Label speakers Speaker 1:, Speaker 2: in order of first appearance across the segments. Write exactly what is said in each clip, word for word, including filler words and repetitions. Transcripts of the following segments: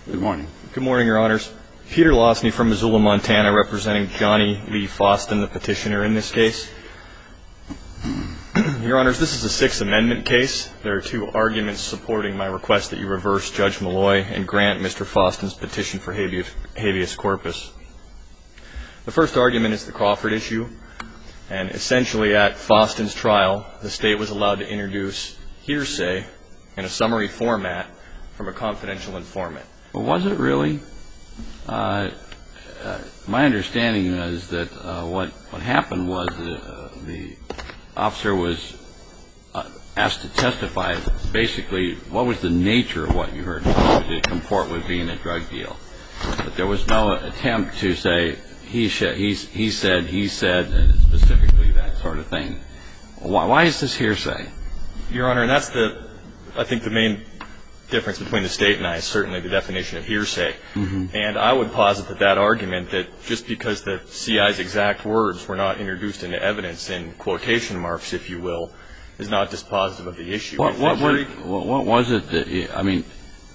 Speaker 1: Good morning.
Speaker 2: Good morning, Your Honors. Peter Losney from Missoula, Montana, representing Johnny Lee Foston, the petitioner in this case. Your Honors, this is a Sixth Amendment case. There are two arguments supporting my request that you reverse Judge Malloy and grant Mister Foston's petition for habeas, habeas corpus. The first argument is the Crawford issue, and essentially at Foston's trial, the State was allowed to introduce hearsay in a summary format from a confidential informant.
Speaker 1: Well, was it really? Uh, uh, my understanding is that uh, what what happened was uh, the officer was uh, asked to testify. Basically, what was the nature of what you heard? Did it comport with being a drug deal? But there was no attempt to say he sh- he he said he said and specifically that sort of thing. Why, why is this hearsay?
Speaker 2: Your Honor, and that's the I think the main difference between the State and I is certainly the definition of hearsay. Mm-hmm. And I would posit that that argument that just because the C I's exact words were not introduced into evidence in quotation marks, if you will, is not dispositive of the issue.
Speaker 1: What, what, what, what was it that, I mean,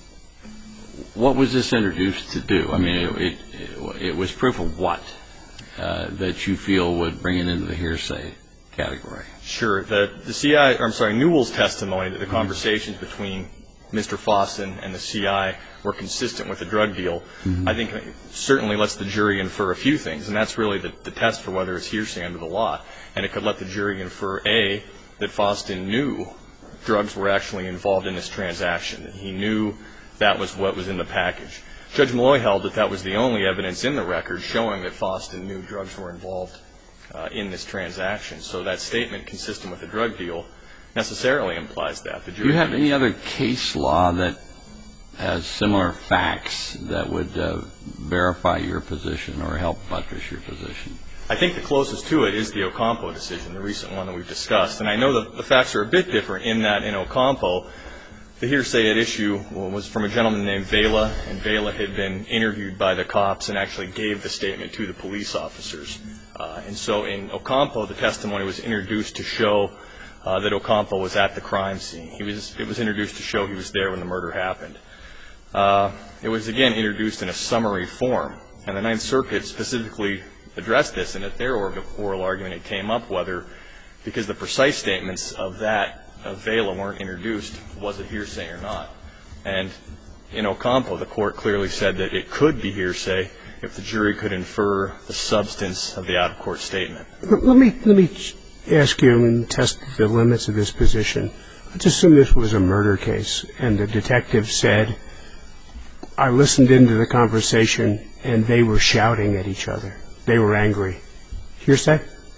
Speaker 1: what was this introduced to do? I mean, it, it, it was proof of what uh, that you feel would bring it into the hearsay category? Sure.
Speaker 2: The, the C I, or I'm sorry, Newell's testimony that the mm-hmm. conversations between Mister Foston and the C I were consistent with the drug deal, mm-hmm. I think certainly lets the jury infer a few things, and that's really the, the test for whether it's hearsay under the law. And it could let the jury infer, A, that Foston knew drugs were actually involved in this transaction, that he knew that was what was in the package. Judge Malloy held that that was the only evidence in the record showing that Foston knew drugs were involved uh, in this transaction. So that statement consistent with the drug deal necessarily implies that. The jury
Speaker 1: Do you have any other case law that has similar facts that would uh, verify your position or help buttress your position?
Speaker 2: I think the closest to it is the Ocampo decision, the recent one that we've discussed. And I know that the facts are a bit different in that in Ocampo, the hearsay at issue was from a gentleman named Vela, and Vela had been interviewed by the cops and actually gave the statement to the police officers. Uh, and so in Ocampo, the testimony was introduced to show Uh, that Ocampo was at the crime scene. He was, it was introduced to show he was there when the murder happened. Uh, it was, again, introduced in a summary form. And the Ninth Circuit specifically addressed this, and at their oral argument it came up whether, because the precise statements of that, of Vela, weren't introduced, was it hearsay or not. And in Ocampo, the court clearly said that it could be hearsay if the jury could infer the substance of the out-of-court statement.
Speaker 3: Let me, let me ask you and test the limits of this position. Let's assume this was a murder case and the detective said, I listened into the conversation and they were shouting at each other. They were angry. Hearsay?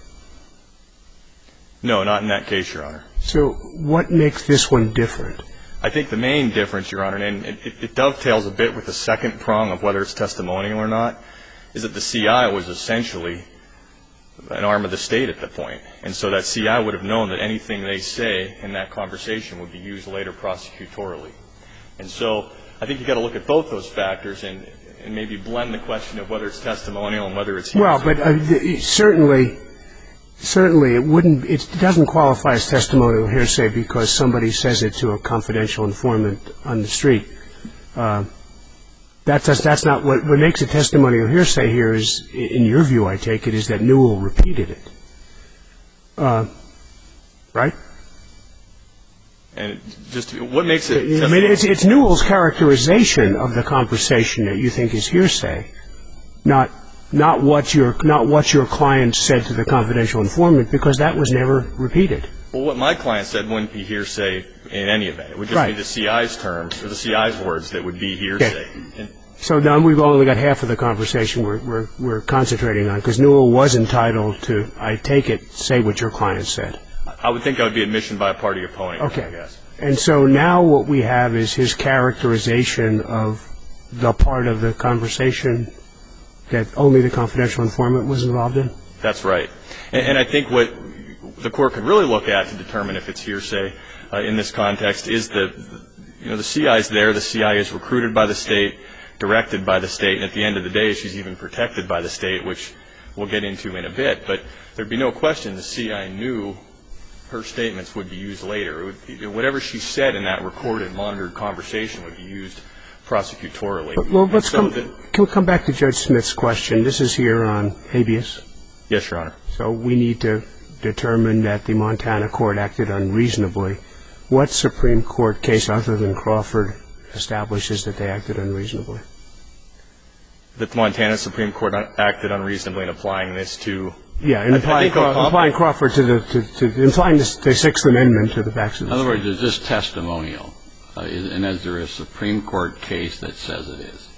Speaker 2: No, not in that case, Your Honor.
Speaker 3: So what makes this one different?
Speaker 2: I think the main difference, Your Honor, and it, it, it dovetails a bit with the second prong of whether it's testimonial or not, is that the C I was essentially an arm of the State at that point. And so that C I would have known that anything they say in that conversation would be used later prosecutorially. And so I think you've got to look at both those factors and, and maybe blend the question of whether it's testimonial and whether it's hearsay.
Speaker 3: Well, but uh, certainly, certainly it wouldn't, it doesn't qualify as testimonial hearsay because somebody says it to a confidential informant on the street. Uh, That's, that's not what, what makes a testimonial hearsay here is, in your view, I take it, is that Newell repeated it. Uh, right?
Speaker 2: And just what makes it?
Speaker 3: I mean, it's, it's Newell's characterization of the conversation that you think is hearsay, not not what your not what your client said to the confidential informant, because that was never repeated.
Speaker 2: Well, what my client said wouldn't be hearsay in any event. It would just
Speaker 3: right.
Speaker 2: be the C I's terms or the C I's words that would be hearsay.
Speaker 3: Okay.
Speaker 2: And
Speaker 3: so now we've only got half of the conversation we're, we're, we're concentrating on, because Newell was entitled to, I take it, say what your client said.
Speaker 2: I would think that would be admission by a party opponent,
Speaker 3: okay.
Speaker 2: I guess.
Speaker 3: And so now what we have is his characterization of the part of the conversation that only the confidential informant was involved in?
Speaker 2: That's right. And, and I think what the court could really look at to determine if it's hearsay uh, in this context is the, you know, the C I's there. The C I is recruited by the State, directed by the State, and at the end of the day, she's even protected by the State, which we'll get into in a bit. But there'd be no question the C I knew her statements would be used later. It would, whatever she said in that recorded, monitored conversation would be used prosecutorially.
Speaker 3: Well, let's
Speaker 2: so
Speaker 3: come,
Speaker 2: the,
Speaker 3: can we come back to Judge Smith's question? This is here on habeas.
Speaker 2: Yes, Your Honor.
Speaker 3: So we need to determine that the Montana court acted unreasonably. What Supreme Court case other than Crawford establishes that they acted unreasonably?
Speaker 2: That the Montana Supreme Court acted unreasonably in applying this to...
Speaker 3: Yeah, in applying, Craw- applying Crawford to the... To, to, implying the, the Sixth Amendment to the facts of the
Speaker 1: In other
Speaker 3: case.
Speaker 1: words, it's just testimonial. Uh, is, and is there a Supreme Court case that says it is?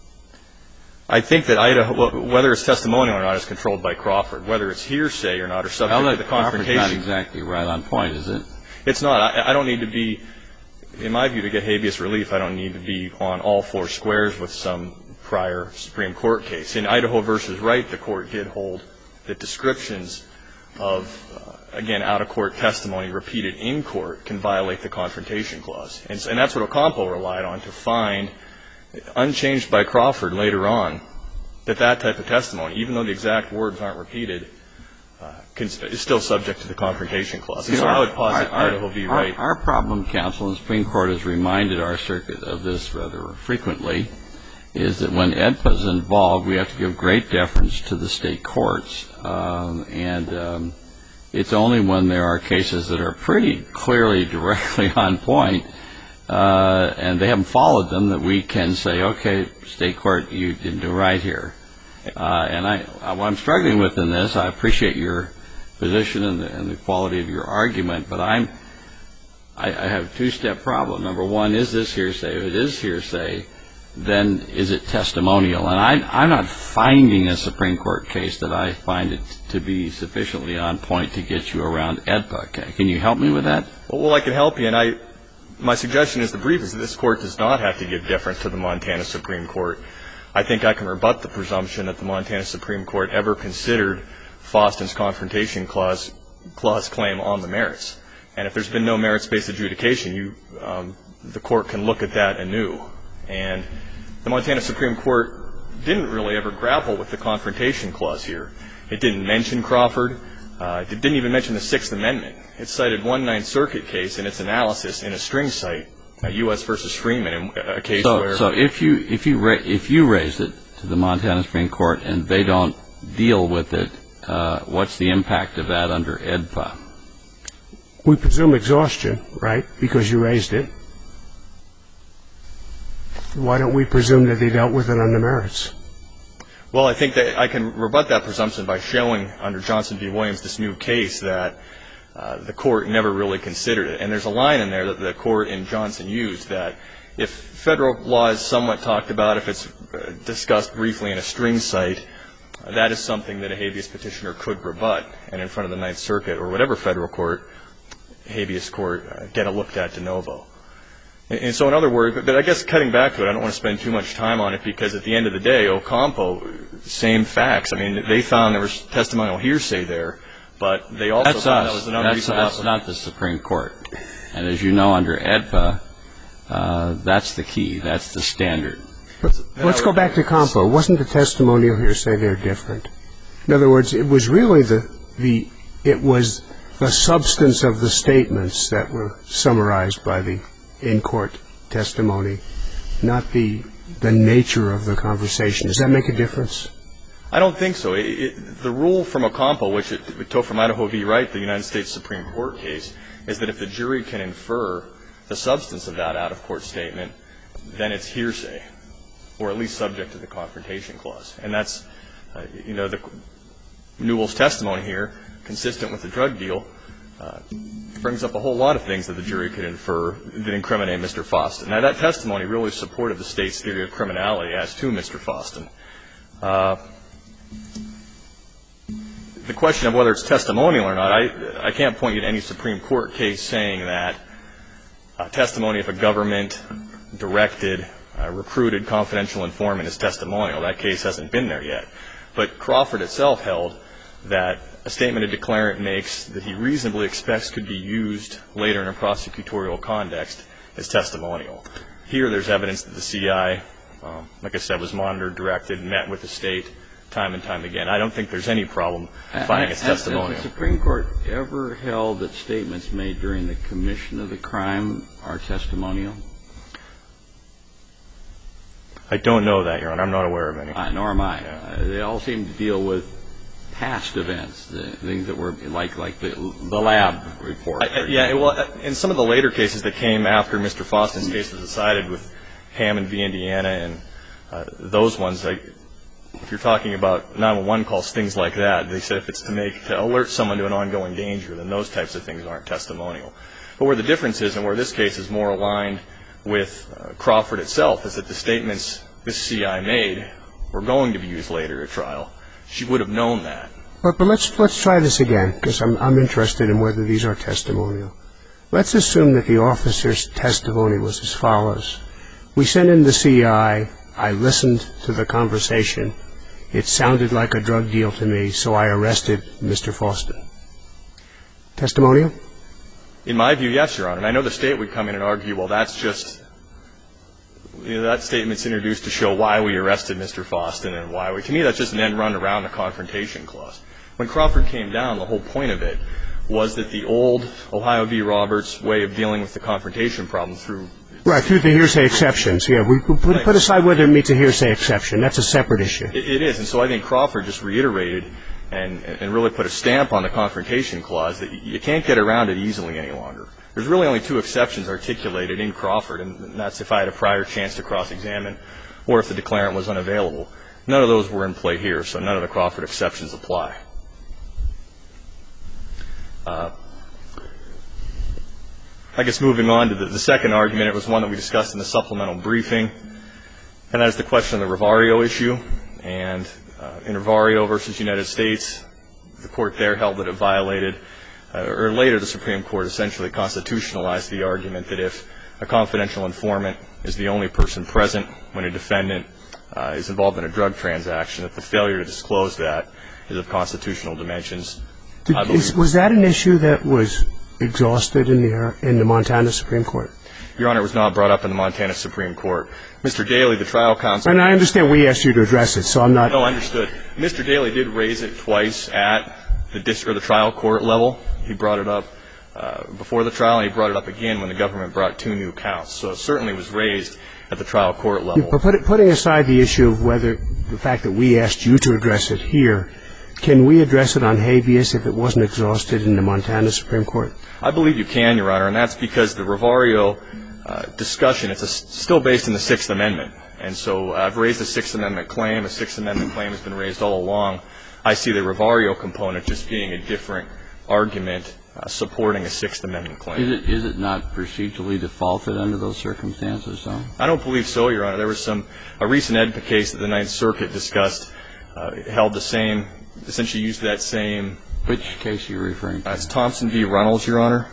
Speaker 2: I think that Idaho, whether it's testimonial or not, is controlled by Crawford. Whether it's hearsay or not, or subject
Speaker 1: well,
Speaker 2: to the confrontation.
Speaker 1: Crawford's not exactly right on point, is it?
Speaker 2: It's not. I, I don't need to be, in my view, to get habeas relief, I don't need to be on all four squares with some prior Supreme Court case. In Idaho v. Wright, the court did hold that descriptions of, uh, again, out-of-court testimony repeated in court can violate the Confrontation Clause. And, and that's what Ocampo relied on to find, unchanged by Crawford later on, that that type of testimony, even though the exact words aren't repeated, uh, can, is still subject to the Confrontation Clause. And so I would posit our, Idaho v. Wright.
Speaker 1: Our, our problem, counsel, and the Supreme Court has reminded our circuit of this rather frequently, is that when E D P A is involved, we have to give great deference to the state courts. Um, and um, it's only when there are cases that are pretty clearly directly on point uh, and they haven't followed them that we can say, okay, state court, you didn't do right here. Uh, and I, what I'm struggling with in this, I appreciate your position and the, and the quality of your argument, but I'm, I, I have a two-step problem. Number one, is this hearsay? If it is hearsay, then is it testimonial? And I, I'm not finding a Supreme Court case that I find it to be sufficiently on point to get you around E D P A. Can you help me with that?
Speaker 2: Well, well I can help you, and I, my suggestion is the brief is that this court does not have to give deference to the Montana Supreme Court. I think I can rebut the presumption that the Montana Supreme Court ever considered Faustin's Confrontation Clause, clause claim on the merits. And if there's been no merits-based adjudication, you, um, the court can look at that anew. And the Montana Supreme Court didn't really ever grapple with the Confrontation Clause here. It didn't mention Crawford. Uh, it didn't even mention the Sixth Amendment. It cited one Ninth Circuit case in its analysis in a string cite, uh, U S versus Freeman, a case
Speaker 1: so,
Speaker 2: where...
Speaker 1: So if you, if, you ra- if you raise it to the Montana Supreme Court and they don't deal with it, uh, what's the impact of that under E D P A?
Speaker 3: We presume exhaustion, right, because you raised it. Why don't we presume that they dealt with it on the merits?
Speaker 2: Well, I think that I can rebut that presumption by showing under Johnson v. Williams this new case that uh, the court never really considered it. And there's a line in there that the court in Johnson used that if federal law is somewhat talked about, if it's uh, discussed briefly in a string cite, uh, that is something that a habeas petitioner could rebut and in front of the Ninth Circuit or whatever federal court, habeas court, uh, get a look at de novo. And so in other words, but I guess cutting back to it, I don't want to spend too much time on it because at the end of the day, Ocampo, same facts. I mean, they found there was testimonial hearsay there, but they also
Speaker 1: that's
Speaker 2: found
Speaker 1: us.
Speaker 2: that was an
Speaker 1: that's,
Speaker 2: unreasonable...
Speaker 1: That's not the Supreme Court. And as you know, under E D P A, uh, that's the key. That's the standard.
Speaker 3: But let's go back to Ocampo. Wasn't the testimonial hearsay there different? In other words, it was really the, the it was the substance of the statements that were summarized by the in-court testimony, not the the nature of the conversation. Does that make a difference?
Speaker 2: I don't think so. It, it, the rule from Ocampo, which it, we took from Idaho v. Wright, the United States Supreme Court case, is that if the jury can infer the substance of that out-of-court statement, then it's hearsay, or at least subject to the Confrontation Clause. And that's, uh, you know, the Newell's testimony here, consistent with the drug deal, uh, brings up a whole lot of things that the jury could infer that incriminate Mister Faustin. Now, that testimony really supported the state's theory of criminality as to Mister Faustin. Uh, the question of whether it's testimonial or not, I, I can't point you to any Supreme Court case saying that uh, testimony of a government-directed, uh, recruited confidential informant is testimonial. That case hasn't been there yet. But Crawford itself held that a statement a declarant makes that he reasonably expects could be used later in a prosecutorial context is testimonial. Here there's evidence that the C I, um, like I said, was monitored, directed, met with the state time and time again. I don't think there's any problem finding it's testimonial.
Speaker 1: Has the Supreme Court ever held that statements made during the commission of the crime are testimonial?
Speaker 2: I don't know that, Your Honor. I'm not aware of any.
Speaker 1: Uh, nor am I. Uh, they all seem to deal with past events, the things that were like like the, the lab report.
Speaker 2: I, yeah, well, in some of the later cases that came after Mister Foston's case was decided with Hammond v. Indiana and uh, those ones, like, if you're talking about nine one one calls, things like that, they said if it's to make to alert someone to an ongoing danger, then those types of things aren't testimonial. But where the difference is, and where this case is more aligned with uh, Crawford itself, is that the statements this C I made were going to be used later at trial. She would have known that.
Speaker 3: But, but let's let's try this again, because I'm I'm interested in whether these are testimonial. Let's assume that the officer's testimony was as follows: we sent in the C I. I listened to the conversation. It sounded like a drug deal to me, so I arrested Mister Foston. Testimonial?
Speaker 2: In my view, yes, Your Honor. And I know the State would come in and argue, well, that's just, you know, that statement's introduced to show why we arrested Mister Foston and why we, to me, that's just an end run around the confrontation clause. When Crawford came down, the whole point of it was that the old Ohio v. Roberts way of dealing with the confrontation problem through
Speaker 3: Right, through the hearsay exceptions. Yeah, we put, put aside whether it meets a hearsay exception. That's a separate issue.
Speaker 2: It, it is, and so I think Crawford just reiterated and, and really put a stamp on the confrontation clause that you can't get around it easily any longer. There's really only two exceptions articulated in Crawford, and that's if I had a prior chance to cross-examine or if the declarant was unavailable. None of those were in play here, so none of the Crawford exceptions apply. Uh, I guess moving on to the, the second argument, it was one that we discussed in the supplemental briefing, and that is the question of the Rivario issue. And uh, in Rivario versus United States, the court there held that it violated, uh, or later the Supreme Court essentially constitutionalized the argument that if a confidential informant is the only person present when a defendant uh, is involved in a drug transaction, that the failure to disclose that is of constitutional dimensions.
Speaker 3: Did, is, was that an issue that was exhausted in the in the Montana Supreme Court?
Speaker 2: Your Honor, it was not brought up in the Montana Supreme Court. Mister Daly, the trial counsel.
Speaker 3: And I understand we asked you to address it, so I'm not.
Speaker 2: No, understood. Mister Daly did raise it twice at the district or the trial court level. He brought it up uh, before the trial, and he brought it up again when the government brought two new counts. So it certainly was raised at the trial court level.
Speaker 3: But put, putting aside the issue of whether the fact that we asked you to address it here, can we address it on habeas if it wasn't exhausted in the Montana Supreme Court?
Speaker 2: I believe you can, Your Honor, and that's because the Rivario uh, discussion, it's a, still based in the Sixth Amendment. And so I've raised a Sixth Amendment claim. A Sixth Amendment claim has been raised all along. I see the Rivario component just being a different argument uh, supporting a Sixth Amendment claim.
Speaker 1: Is it, is it not procedurally defaulted under those circumstances, though?
Speaker 2: I don't believe so, Your Honor. There was some, a recent EDPA case that the Ninth Circuit discussed, uh, held the same, essentially used that same.
Speaker 1: Which case are you referring to?
Speaker 2: Uh, it's Thompson v. Runnels, Your Honor.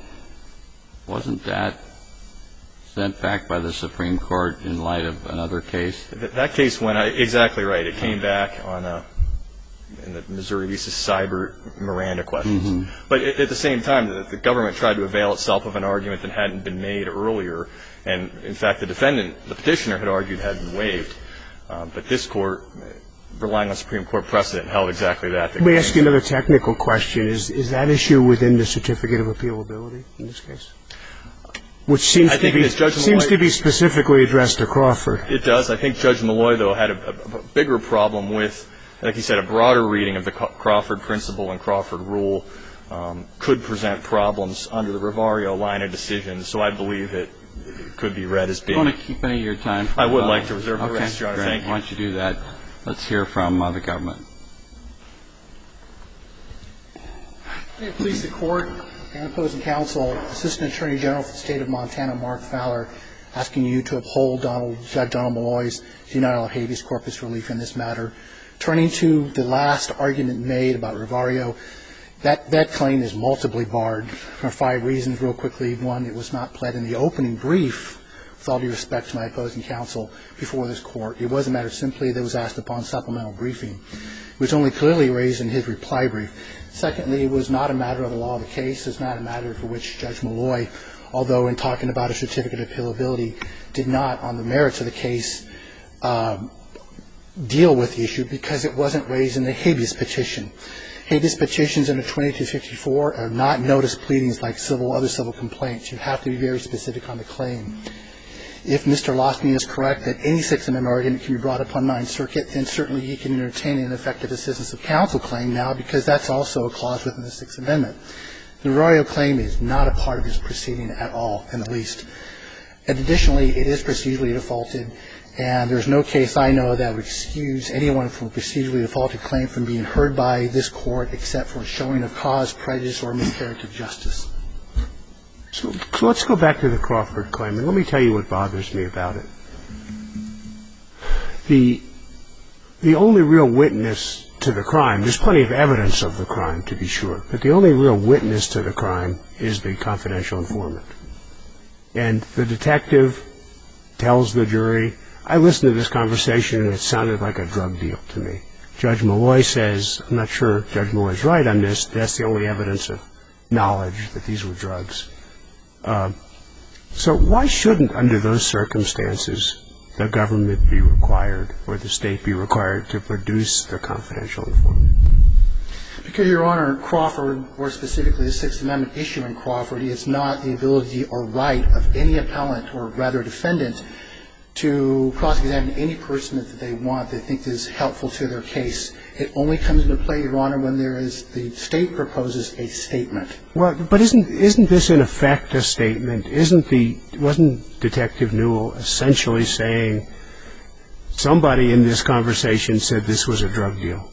Speaker 1: Wasn't that sent back by the Supreme Court in light of another case?
Speaker 2: Th- that case went, uh, exactly right. It came back on a, in the Missouri v. Seibert Miranda questions. Mm-hmm. But at, at the same time, the, the government tried to avail itself of an argument that hadn't been made earlier. And, in fact, the defendant, the petitioner, had argued had been waived. Um, but this court, relying on Supreme Court precedent, held exactly that.
Speaker 3: Let me ask you another technical question. Is is that issue within the certificate of appealability in this case? Which seems
Speaker 2: I
Speaker 3: to
Speaker 2: think
Speaker 3: be
Speaker 2: Judge
Speaker 3: seems
Speaker 2: Malloy,
Speaker 3: to be specifically addressed to Crawford.
Speaker 2: It does. I think Judge Malloy, though, had a, a, a bigger problem with, like he said, a broader reading of the Crawford principle and Crawford rule um, could present problems under the Rivario line of decisions. So I believe it, it could be read as being.
Speaker 1: Do you want to keep any of your time?
Speaker 2: I would like to reserve the
Speaker 1: okay,
Speaker 2: rest, Your Honor.
Speaker 1: Great.
Speaker 2: Thank you.
Speaker 1: Why don't you do that? Let's hear from uh, the government.
Speaker 4: May it please the Court and opposing counsel, Assistant Attorney General for the State of Montana, Mark Fowler, asking you to uphold Donald, Judge Donald Malloy's denial of habeas corpus relief in this matter. Turning to the last argument made about Rivario, that, that claim is multiply barred for five reasons real quickly. One, it was not pled in the opening brief, with all due respect to my opposing counsel, before this Court. It was a matter simply that was asked upon supplemental briefing. It was only clearly raised in his reply brief. Secondly, it was not a matter of the law of the case. It's not a matter for which Judge Malloy, although in talking about a certificate of appealability, did not, on the merits of the case, um, deal with the issue because it wasn't raised in the habeas petition. Habeas petitions under twenty-two fifty-four are not notice pleadings like civil, other civil complaints. You have to be very specific on the claim. If Mister Losney is correct that any Sixth Amendment argument can be brought upon Ninth Circuit, then certainly he can entertain an effective assistance of counsel claim now, because that's also a clause within the Sixth Amendment. The Arroyo claim is not a part of this proceeding at all, in the least. And additionally, it is procedurally defaulted, and there's no case I know that would excuse anyone from a procedurally defaulted claim from being heard by this Court except for a showing of cause, prejudice, or miscarriage of justice.
Speaker 3: So, so let's go back to the Crawford claim, and let me tell you what bothers me about it. The the only real witness to the crime, there's plenty of evidence of the crime, to be sure, but the only real witness to the crime is the confidential informant. And the detective tells the jury, I listened to this conversation and it sounded like a drug deal to me. Judge Malloy says, I'm not sure Judge Malloy's right on this, that's the only evidence of knowledge that these were drugs. Uh, so why shouldn't, under those circumstances, the government be required or the state be required to produce the confidential informant?
Speaker 4: Because, Your Honor, Crawford, or specifically the Sixth Amendment issue in Crawford, is not the ability or right of any appellant or rather defendant to cross-examine any person that they want, they think is helpful to their case. It only comes into play, Your Honor, when there is the state proposes a statement.
Speaker 3: Well, but isn't isn't this in effect a statement? Isn't the wasn't Detective Newell essentially saying somebody in this conversation said this was a drug deal?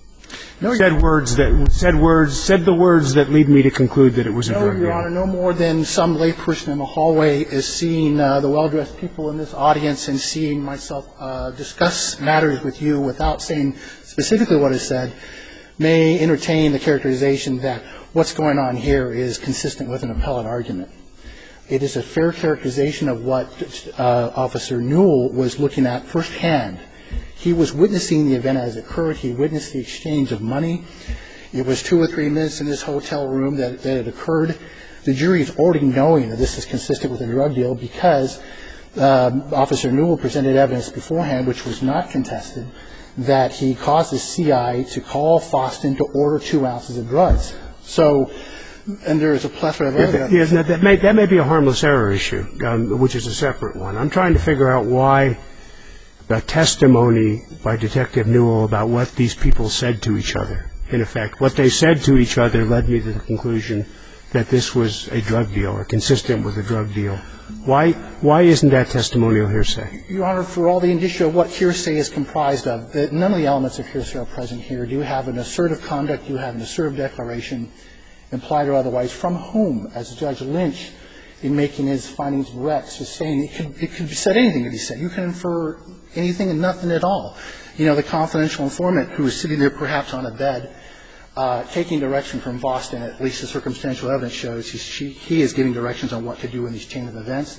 Speaker 3: No, said words that said words said the words that lead me to conclude that it was a
Speaker 4: no,
Speaker 3: drug deal.
Speaker 4: Your Honor, no more than some layperson in the hallway is seeing uh, the well-dressed people in this audience and seeing myself uh, discuss matters with you without saying specifically what is said may entertain the characterization that what's going on here is consistent with an appellate argument. It is a fair characterization of what uh, Officer Newell was looking at firsthand. He was witnessing the event as it occurred. He witnessed the exchange of money. It was two or three minutes in this hotel room that, that it occurred. The jury is already knowing that this is consistent with a drug deal because um, Officer Newell presented evidence beforehand, which was not contested, that he caused the C I to call Foston to order two ounces of drugs. So, and there is a plethora of evidence.
Speaker 3: Yes, that may that may be a harmless error issue, um, which is a separate one. I'm trying to figure out why the testimony by Detective Newell about what these people said to each other, in effect, what they said to each other led me to the conclusion that this was a drug deal or consistent with a drug deal. Why why isn't that testimonial hearsay?
Speaker 4: Your Honor, for all the indicia of what hearsay is comprised of, that none of the elements of hearsay are present here. Do you have an assertive conduct? Do you have an assertive declaration, implied or otherwise, from whom, as Judge Lynch, in making his findings of Rex, is saying it could, it could be said, anything could be said. You can infer anything and nothing at all. You know, the confidential informant who is sitting there perhaps on a bed, uh, taking direction from Boston, at least the circumstantial evidence shows, he, she, he is giving directions on what to do in these chain of events.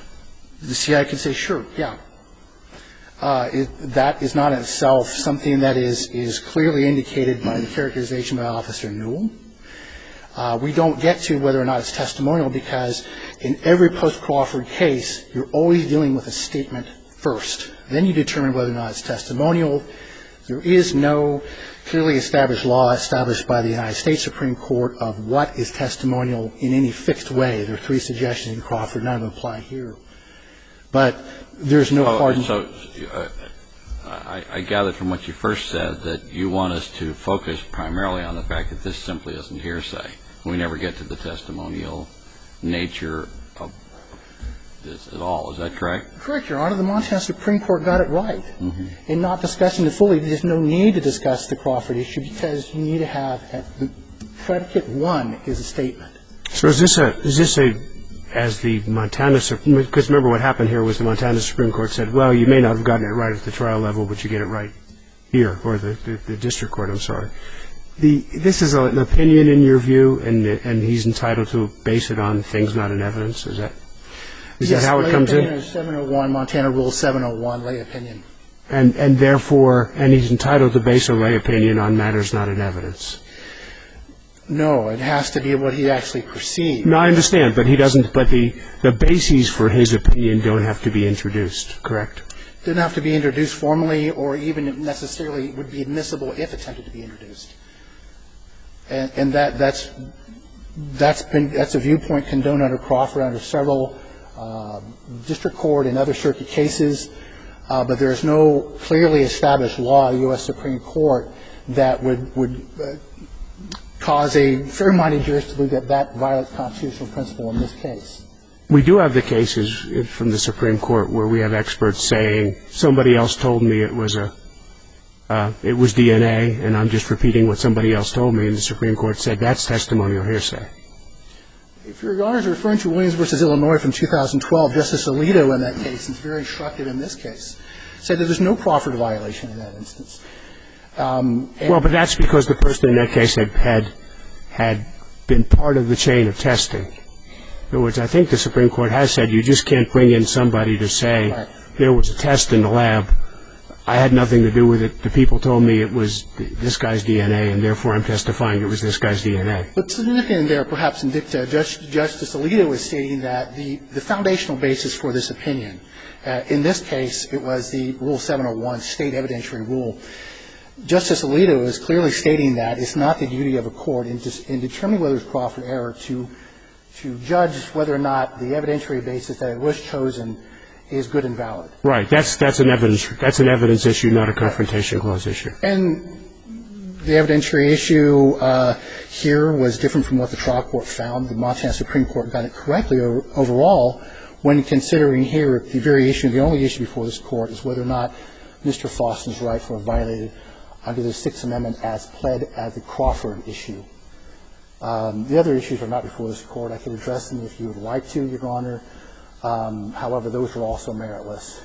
Speaker 4: The C I could say, sure, yeah. Uh, it, that is not in itself something that is, is clearly indicated by the characterization by Officer Newell. Uh, we don't get to whether or not it's testimonial because in every post-Crawford case, you're always dealing with a statement first. Then you determine whether or not it's testimonial. There is no clearly established law established by the United States Supreme Court of what is testimonial in any fixed way. There are three suggestions in Crawford. None of them apply here. But there's no hard...
Speaker 1: So uh, I, I gathered from what you first said that you want us to focus primarily on the fact that this simply isn't hearsay. We never get to the testimonial nature of this at all. Is that correct?
Speaker 4: Correct, Your Honor. The Montana Supreme Court got it right. Mm-hmm. In not discussing it fully, there's no need to discuss the Crawford issue because you need to have the predicate one is a statement.
Speaker 3: So is this a is this a as the Montana Supreme, because remember what happened here was the Montana Supreme Court said, well, you may not have gotten it right at the trial level, but you get it right here, or the, the, the district court, I'm sorry. The, this is an opinion in your view, and and he's entitled to base it on things not in evidence? Is that is
Speaker 4: yes,
Speaker 3: that how it comes in?
Speaker 4: Yes, lay opinion is seven oh one, Montana Rule seven oh one, lay opinion.
Speaker 3: And and therefore, and he's entitled to base a lay opinion on matters not in evidence?
Speaker 4: No, it has to be what he actually perceived.
Speaker 3: No, I understand, but he doesn't, but the, the bases for his opinion don't have to be introduced, correct?
Speaker 4: Didn't have to be introduced formally or even necessarily would be admissible if attempted to be introduced. And, and that, that's, that's been, that's a viewpoint condoned under Crawford under several uh, district court and other circuit cases, uh, but there is no clearly established law, U S Supreme Court, that would, would uh, cause a fair-minded jurist to believe that that violates constitutional principle in this case.
Speaker 3: We do have the cases from the Supreme Court where we have experts saying somebody else told me it was a uh, it was D N A, and I'm just repeating what somebody else told me, and the Supreme Court said that's testimonial hearsay.
Speaker 4: If Your Honor is referring to Williams versus Illinois from two thousand twelve, Justice Alito in that case, and it's very instructive in this case, said that there's no Crawford violation in that instance. Um,
Speaker 3: well, but that's because the person in that case had, had had been part of the chain of testing. In other words, I think the Supreme Court has said you just can't bring in somebody to say right. There was a test in the lab. I had nothing to do with it. The people told me it was this guy's D N A, and therefore I'm testifying it was this guy's D N A.
Speaker 4: But significant there, perhaps in dicta, Judge, Justice Alito was stating that the, the foundational basis for this opinion, uh, in this case, it was the Rule seven oh one, state evidentiary rule. Justice Alito is clearly stating that it's not the duty of a court in, in determining whether it's Crawford error to to judge whether or not the evidentiary basis that it was chosen is good and valid.
Speaker 3: Right. That's that's an evidence that's an evidence issue, not a confrontation clause issue.
Speaker 4: And the evidentiary issue uh, here was different from what the trial court found. The Montana Supreme Court got it correctly overall when considering here the very issue, the only issue before this court is whether or not Mister Foster's rights were violated under the Sixth Amendment as pled as the Crawford issue. Um, the other issues are not before this court. I can address them if you would like to, Your Honor. Um, however, those are also meritless.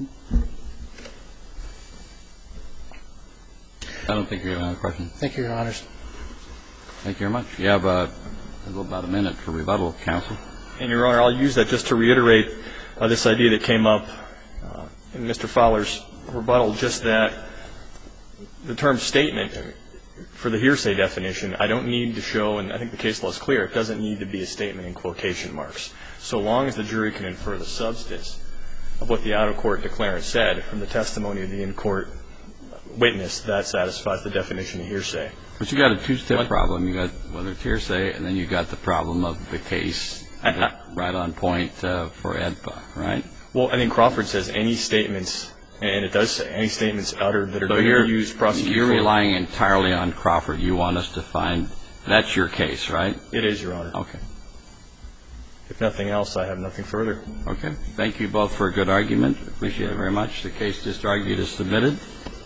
Speaker 1: I don't think you have another question.
Speaker 4: Thank you, Your Honors.
Speaker 1: Thank you very much. You have uh, about a minute for rebuttal, counsel.
Speaker 2: And, Your Honor, I'll use that just to reiterate uh, this idea that came up uh, in Mister Fowler's rebuttal, just that the term statement for the hearsay definition, I don't need to show, and I think the case law is clear, it doesn't need to be a statement in quotation marks. So long as the jury can infer the substance of what the out-of-court declarant said from the testimony of the in-court witness, that satisfies the definition of hearsay.
Speaker 1: But you got a two-step problem. You got whether it's hearsay, and then you got the problem of the case right on point uh, for A D P A, right?
Speaker 2: Well, I think Crawford says any statements, and it does say any statements uttered that are going to use prosecution.
Speaker 1: You're relying entirely on Crawford. You want us to find that's your case, right?
Speaker 2: It is, Your Honor.
Speaker 1: Okay.
Speaker 2: If nothing else, I have nothing further.
Speaker 1: Okay. Thank you both for a good argument. Appreciate it very much. The case just argued is submitted.